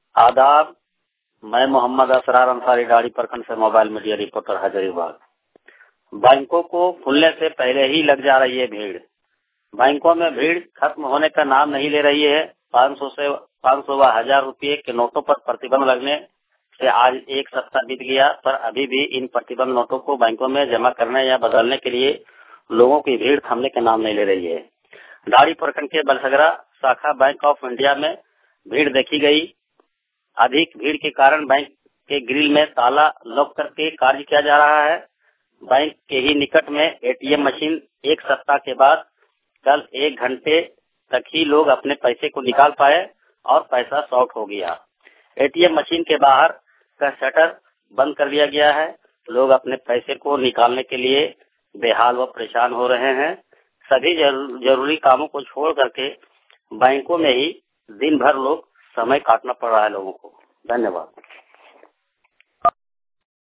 आदाब। मैं मोहम्मद असरार अंसारी डाड़ी प्रखंड से मोबाइल मीडिया रिपोर्टर हजारीबाग। बैंकों को खुलने से पहले ही लग जा रही है भीड़। बैंकों में भीड़ खत्म होने का नाम नहीं ले रही है। 500 व 1000 रुपये के नोटों पर प्रतिबंध लगने से आज एक सप्ताह बीत गया, पर अभी भी इन प्रतिबंध नोटों को बैंकों में जमा करने या बदलने के लिए लोगों की भीड़ थमने का नाम नहीं ले रही है। डाड़ी प्रखंड के बलसगरा शाखा बैंक ऑफ इंडिया में भीड़ देखी गई। अधिक भीड़ के कारण बैंक के ग्रिल में ताला लॉक करके कार्य किया जा रहा है। बैंक के ही निकट में एटीएम मशीन एक सप्ताह के बाद कल 1 घंटे तक ही लोग अपने पैसे को निकाल पाए और पैसा शॉर्ट हो गया। एटीएम मशीन के बाहर का शटर बंद कर दिया गया है। लोग अपने पैसे को निकालने के लिए बेहाल व परेशान हो रहे हैं। सभी जरूरी कामों को छोड़ करके बैंकों में ही दिन भर लोग समय काटना पड़ रहा है लोगों को। धन्यवाद।